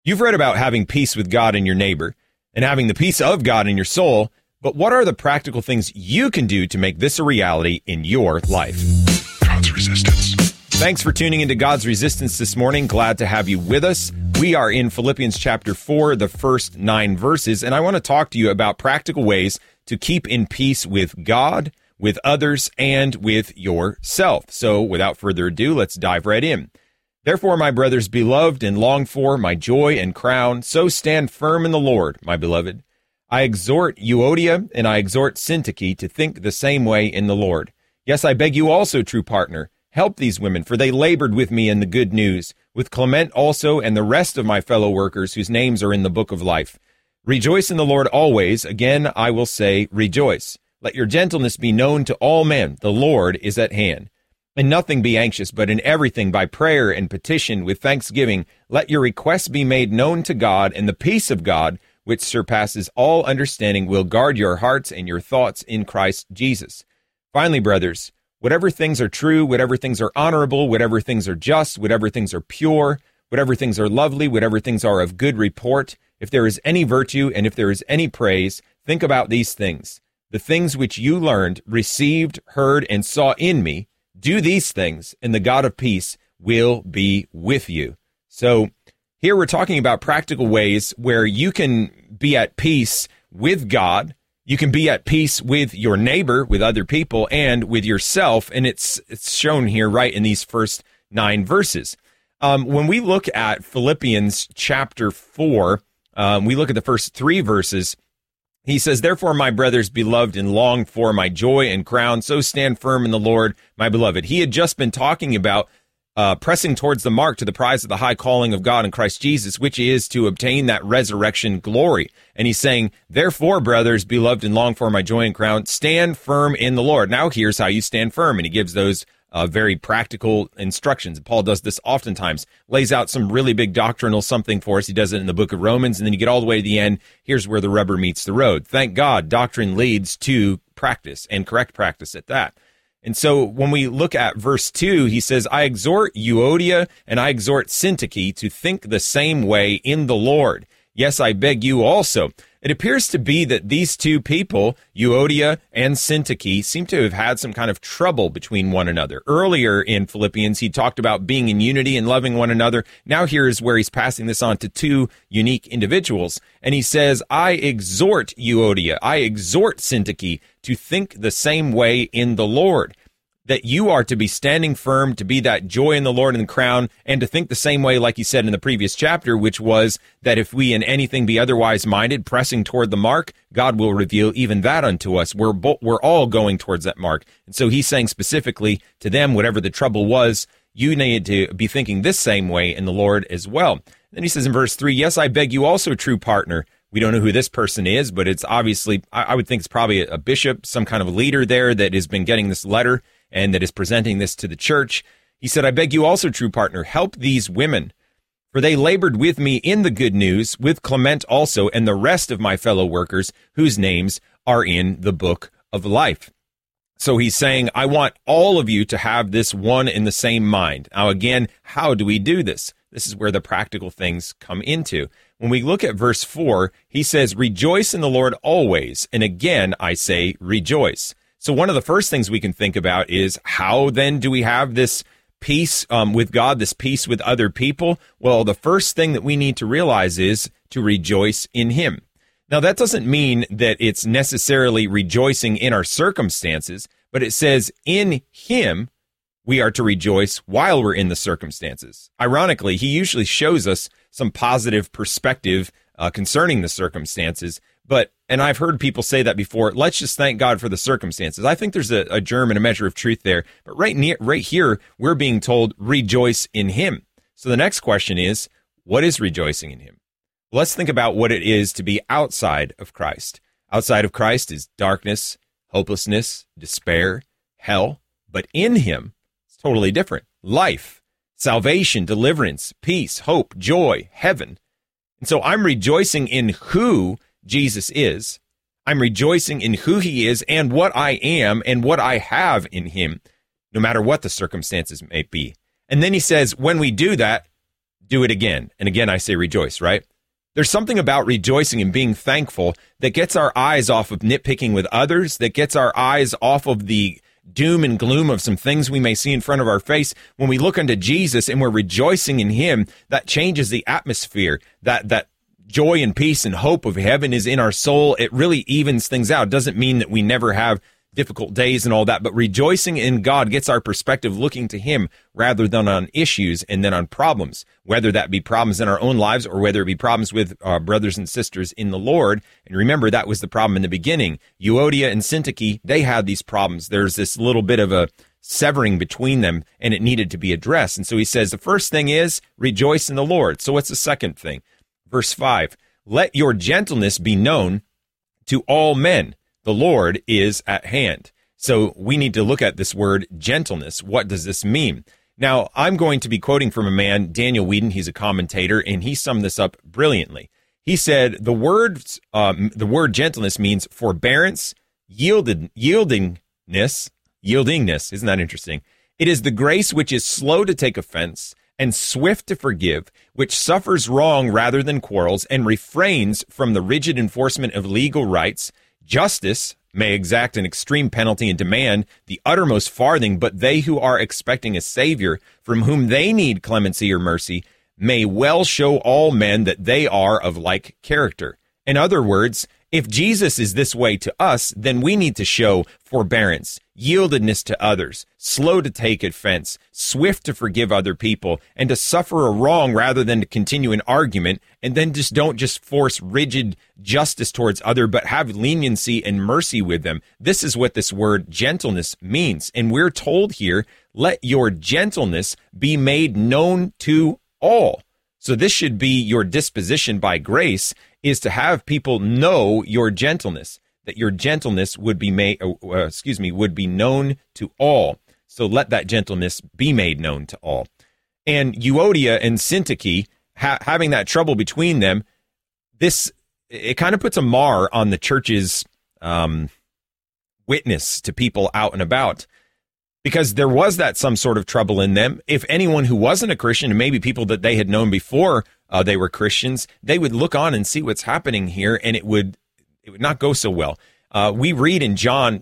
You've read about having peace with God and your neighbor and having the peace of God in your soul, but what are the practical things you can do to make this a reality in your life? God's Resistance. Thanks for tuning into God's Resistance this morning. Glad to have you with us. We are in Philippians chapter 4, the first 9 verses, and I want to talk to you about practical ways to keep in peace with God, with others, and with yourself. So without further ado, let's dive right in. Therefore, my brothers, beloved and longed for, my joy and crown, so stand firm in the Lord, my beloved. I exhort Euodia and I exhort Syntyche to think the same way in the Lord. Yes, I beg you also, true partner, help these women, for they labored with me in the good news, with Clement also and the rest of my fellow workers whose names are in the book of life. Rejoice in the Lord always. Again, I will say, rejoice. Let your gentleness be known to all men. The Lord is at hand. And nothing be anxious, but in everything by prayer and petition with thanksgiving, let your requests be made known to God, and the peace of God, which surpasses all understanding, will guard your hearts and your thoughts in Christ Jesus. Finally, brothers, whatever things are true, whatever things are honorable, whatever things are just, whatever things are pure, whatever things are lovely, whatever things are of good report, if there is any virtue and if there is any praise, think about these things. The things which you learned, received, heard, and saw in me, do these things, and the God of peace will be with you. So here we're talking about practical ways where you can be at peace with God, you can be at peace with your neighbor, with other people, and with yourself, and it's shown here right in these first 9 verses. When we look at Philippians chapter 4, we look at the first 3 verses. He says, therefore, my brothers, beloved and longed for, my joy and crown, so stand firm in the Lord, my beloved. He had just been talking about pressing towards the mark to the prize of the high calling of God in Christ Jesus, which is to obtain that resurrection glory. And he's saying, therefore, brothers, beloved and longed for, my joy and crown, stand firm in the Lord. Now here's how you stand firm. And he gives those very practical instructions. Paul does this oftentimes, lays out some really big doctrinal something for us. He does it in the book of Romans, and then you get all the way to the end. Here's where the rubber meets the road. Thank God, doctrine leads to practice, and correct practice at that. And so when we look at verse 2, he says, I exhort Euodia and I exhort Syntyche to think the same way in the Lord. Yes, I beg you also. It appears to be that these two people, Euodia and Syntyche, seem to have had some kind of trouble between one another. Earlier in Philippians, he talked about being in unity and loving one another. Now here's where he's passing this on to 2 unique individuals. And he says, I exhort Euodia, I exhort Syntyche to think the same way in the Lord. That you are to be standing firm, to be that joy in the Lord and the crown, and to think the same way, like he said in the previous chapter, which was that if we in anything be otherwise minded, pressing toward the mark, God will reveal even that unto us. We're all going towards that mark. And so he's saying specifically to them, whatever the trouble was, you need to be thinking this same way in the Lord as well. Then he says in verse 3, yes, I beg you also, true partner. We don't know who this person is, but it's obviously, I would think it's probably a bishop, some kind of a leader there that has been getting this letter and that is presenting this to the church. He said, I beg you also, true partner, help these women, for they labored with me in the good news, with Clement also, and the rest of my fellow workers, whose names are in the book of life. So he's saying, I want all of you to have this one in the same mind. Now, again, how do we do this? This is where the practical things come into. When we look at verse 4, he says, rejoice in the Lord always. And again, I say, rejoice. So one of the first things we can think about is, how then do we have this peace with God, this peace with other people? Well, the first thing that we need to realize is to rejoice in Him. Now, that doesn't mean that it's necessarily rejoicing in our circumstances, but it says in Him we are to rejoice while we're in the circumstances. Ironically, He usually shows us some positive perspective concerning the circumstances, and I've heard people say that before, let's just thank God for the circumstances. I think there's a germ and a measure of truth there, but right here, we're being told, rejoice in Him. So the next question is, what is rejoicing in Him? Let's think about what it is to be outside of Christ. Outside of Christ is darkness, hopelessness, despair, hell, but in Him, it's totally different. Life, salvation, deliverance, peace, hope, joy, heaven. And so I'm rejoicing in who Jesus is. I'm rejoicing in who He is and what I am and what I have in Him, no matter what the circumstances may be. And then he says, when we do that, do it again. And again, I say rejoice, right? There's something about rejoicing and being thankful that gets our eyes off of nitpicking with others, that gets our eyes off of the doom and gloom of some things we may see in front of our face. When we look unto Jesus and we're rejoicing in him, that changes the atmosphere. That joy and peace and hope of heaven is in our soul. It really evens things out. It doesn't mean that we never have difficult days and all that, but rejoicing in God gets our perspective looking to him rather than on issues and then on problems, whether that be problems in our own lives or whether it be problems with our brothers and sisters in the Lord. And remember, that was the problem in the beginning. Euodia and Syntyche, they had these problems. There's this little bit of a severing between them, and it needed to be addressed. And so he says, the first thing is rejoice in the Lord. So what's the second thing? Verse 5, let your gentleness be known to all men. The Lord is at hand. So we need to look at this word gentleness. What does this mean? Now, I'm going to be quoting from a man, Daniel Whedon. He's a commentator, and he summed this up brilliantly. He said, the word gentleness means forbearance, yieldingness. Isn't that interesting? It is the grace which is slow to take offense and swift to forgive, which suffers wrong rather than quarrels and refrains from the rigid enforcement of legal rights. Justice may exact an extreme penalty and demand the uttermost farthing, but they who are expecting a Savior from whom they need clemency or mercy may well show all men that they are of like character. In other words, if Jesus is this way to us, then we need to show forbearance, yieldedness to others, slow to take offense, swift to forgive other people, and to suffer a wrong rather than to continue an argument, and then don't just force rigid justice towards others, but have leniency and mercy with them. This is what this word gentleness means. And we're told here, let your gentleness be made known to all. So this should be your disposition by grace, is to have people know your gentleness, that your gentleness would be would be known to all. So let that gentleness be made known to all. And Euodia and Syntyche, having that trouble between them, it kind of puts a mar on the church's witness to people out and about, because there was some sort of trouble in them. If anyone who wasn't a Christian, and maybe people that they had known before they were Christians, they would look on and see what's happening here, and it would not go so well. We read in John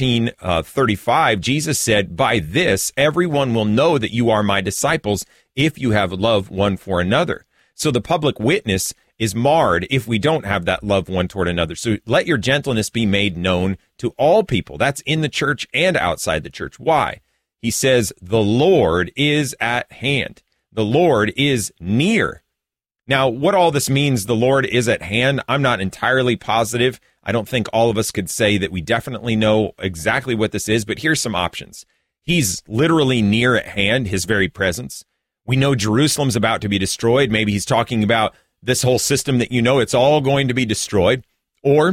13:35, Jesus said, by this everyone will know that you are my disciples if you have love one for another. So the public witness is marred if we don't have that love one toward another. So let your gentleness be made known to all people. That's in the church and outside the church. Why? He says, the Lord is at hand. The Lord is near. Now, what all this means, the Lord is at hand, I'm not entirely positive. I don't think all of us could say that we definitely know exactly what this is, but here's some options. He's literally near at hand, his very presence. We know Jerusalem's about to be destroyed. Maybe he's talking about this whole system that it's all going to be destroyed. Or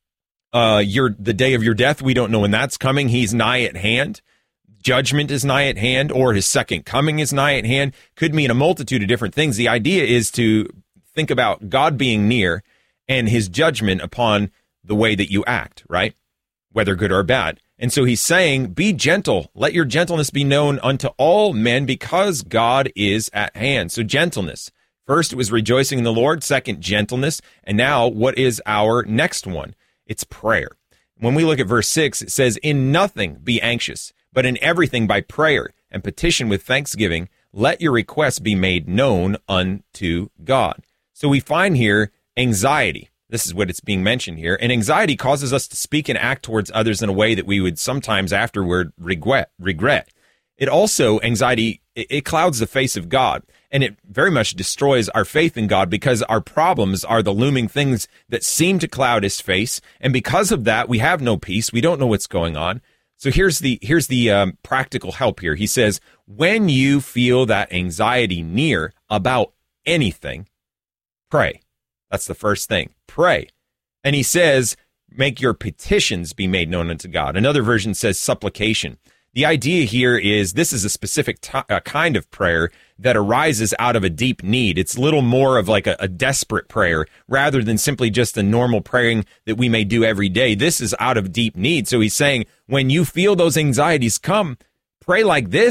the day of your death, we don't know when that's coming. He's nigh at hand. Judgment is nigh at hand, or his second coming is nigh at hand. Could mean a multitude of different things. The idea is to think about God being near and his judgment upon the way that you act, right? Whether good or bad. And so he's saying, be gentle. Let your gentleness be known unto all men, because God is at hand. So gentleness. First, it was rejoicing in the Lord. Second, gentleness. And now, what is our next one? It's prayer. When we look at verse 6, it says, in nothing be anxious, but in everything by prayer and petition with thanksgiving, let your requests be made known unto God. So we find here anxiety. This is what it's being mentioned here. And anxiety causes us to speak and act towards others in a way that we would sometimes afterward regret. It also, anxiety, it clouds the face of God. And it very much destroys our faith in God, because our problems are the looming things that seem to cloud his face. And because of that, we have no peace. We don't know what's going on. So here's the practical help here. He says, when you feel that anxiety near about anything, pray. That's the first thing. Pray. And he says, make your petitions be made known unto God. Another version says supplication. The idea here is this is a specific kind of prayer that arises out of a deep need. It's a little more of like a desperate prayer rather than simply just a normal praying that we may do every day. This is out of deep need. So he's saying, when you feel those anxieties come, pray like this.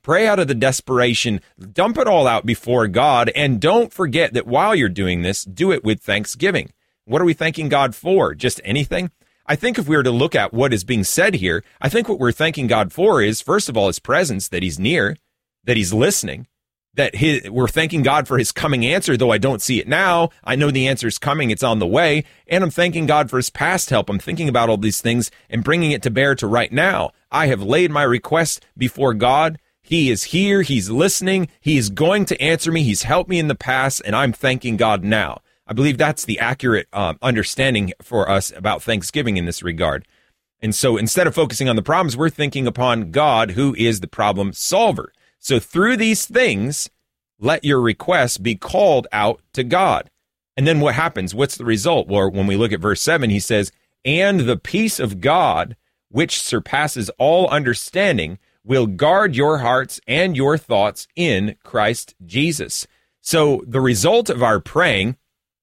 Pray out of the desperation. Dump it all out before God. And don't forget that while you're doing this, do it with thanksgiving. What are we thanking God for? Just anything? I think if we were to look at what is being said here, I think what we're thanking God for is, first of all, his presence, that he's near, that he's listening, that we're thanking God for his coming answer, though I don't see it now. I know the answer is coming. It's on the way. And I'm thanking God for his past help. I'm thinking about all these things and bringing it to bear to right now. I have laid my request before God. He is here. He's listening. He is going to answer me. He's helped me in the past, and I'm thanking God now. I believe that's the accurate understanding for us about Thanksgiving in this regard. And so instead of focusing on the problems, we're thinking upon God, who is the problem solver. So through these things, let your requests be called out to God. And then what happens? What's the result? Well, when we look at verse 7, he says, and the peace of God, which surpasses all understanding, will guard your hearts and your thoughts in Christ Jesus. So the result of our praying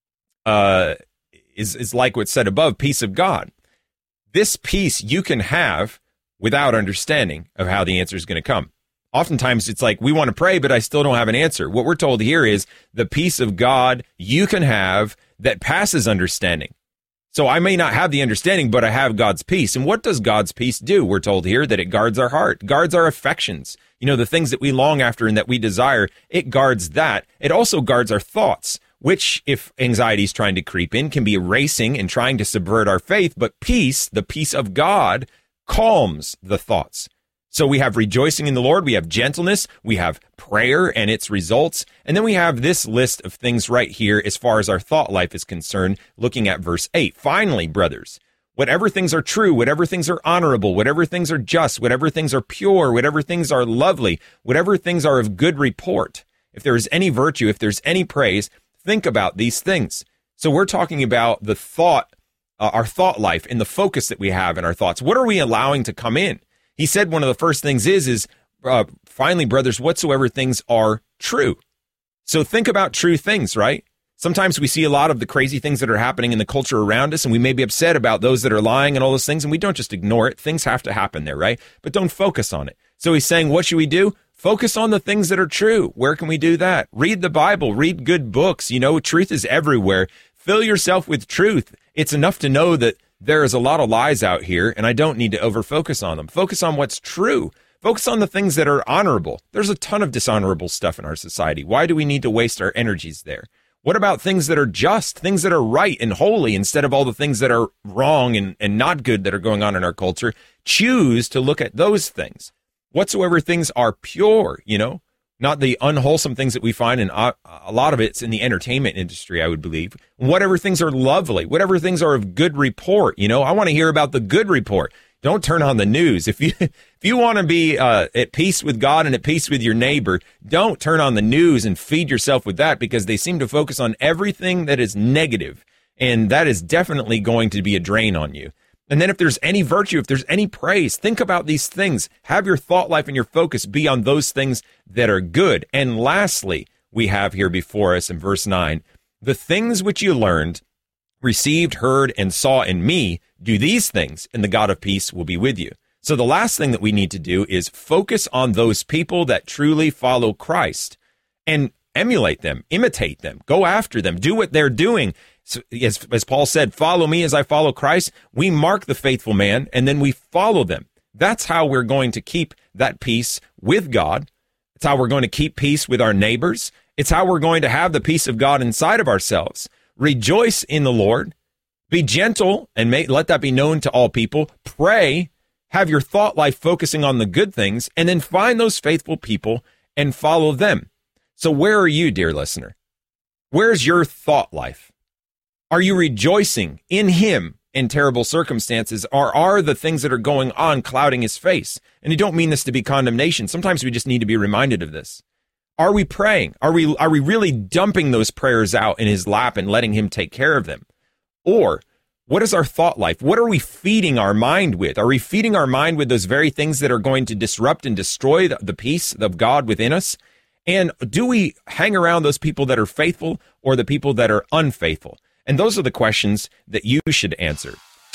is like what's said above, peace of God. This peace you can have without understanding of how the answer is going to come. Oftentimes it's like, we want to pray, but I still don't have an answer. What we're told here is the peace of God you can have that passes understanding. So I may not have the understanding, but I have God's peace. And what does God's peace do? We're told here that it guards our heart, guards our affections. You know, the things that we long after and that we desire, it guards that. It also guards our thoughts, which, if anxiety is trying to creep in, can be racing and trying to subvert our faith. But peace, the peace of God, calms the thoughts. So we have rejoicing in the Lord, we have gentleness, we have prayer and its results, and then we have this list of things right here as far as our thought life is concerned, looking at verse 8. Finally, brothers, whatever things are true, whatever things are honorable, whatever things are just, whatever things are pure, whatever things are lovely, whatever things are of good report, if there is any virtue, if there's any praise, think about these things. So we're talking about the thought, our thought life and the focus that we have in our thoughts. What are we allowing to come in? He said one of the first things is finally, brothers, whatsoever things are true. So think about true things, right? Sometimes we see a lot of the crazy things that are happening in the culture around us, and we may be upset about those that are lying and all those things, and we don't just ignore it. Things have to happen there, right? But don't focus on it. So he's saying, what should we do? Focus on the things that are true. Where can we do that? Read the Bible, read good books. You know, truth is everywhere. Fill yourself with truth. It's enough to know that there is a lot of lies out here, and I don't need to over-focus on them. Focus on what's true. Focus on the things that are honorable. There's a ton of dishonorable stuff in our society. Why do we need to waste our energies there? What about things that are just, things that are right and holy, instead of all the things that are wrong and not good that are going on in our culture? Choose to look at those things. Whatsoever things are pure, you know, not the unwholesome things that we find in a lot of it's in the entertainment industry, I would believe. Whatever things are lovely, whatever things are of good report, you know, I want to hear about the good report. Don't turn on the news. If you want to be at peace with God and at peace with your neighbor, don't turn on the news and feed yourself with that, because they seem to focus on everything that is negative, and that is definitely going to be a drain on you. And then if there's any virtue, if there's any praise, think about these things. Have your thought life and your focus be on those things that are good. And lastly, we have here before us in verse 9, the things which you learned, received, heard, and saw in me, do these things, and the God of peace will be with you. So the last thing that we need to do is focus on those people that truly follow Christ and emulate them, imitate them, go after them, do what they're doing. So, as Paul said, follow me as I follow Christ. We mark the faithful man, and then we follow them. That's how we're going to keep that peace with God. It's how we're going to keep peace with our neighbors. It's how we're going to have the peace of God inside of ourselves. Rejoice in the Lord. Be gentle, and let that be known to all people. Pray. Have your thought life focusing on the good things, and then find those faithful people and follow them. So where are you, dear listener? Where's your thought life? Are you rejoicing in him in terrible circumstances, or are the things that are going on clouding his face? And I don't mean this to be condemnation. Sometimes we just need to be reminded of this. Are we praying? Are we really dumping those prayers out in his lap and letting him take care of them? Or what is our thought life? What are we feeding our mind with? Are we feeding our mind with those very things that are going to disrupt and destroy the peace of God within us? And do we hang around those people that are faithful or the people that are unfaithful? And those are the questions that you should answer.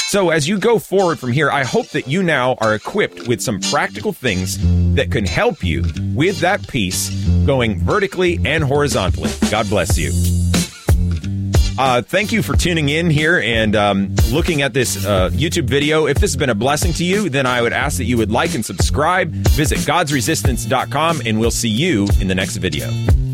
So as you go forward from here, I hope that you now are equipped with some practical things that can help you with that peace going vertically and horizontally. God bless you. Thank you for tuning in here and looking at this YouTube video. If this has been a blessing to you, then I would ask that you would like and subscribe. Visit godsresistance.com, and we'll see you in the next video.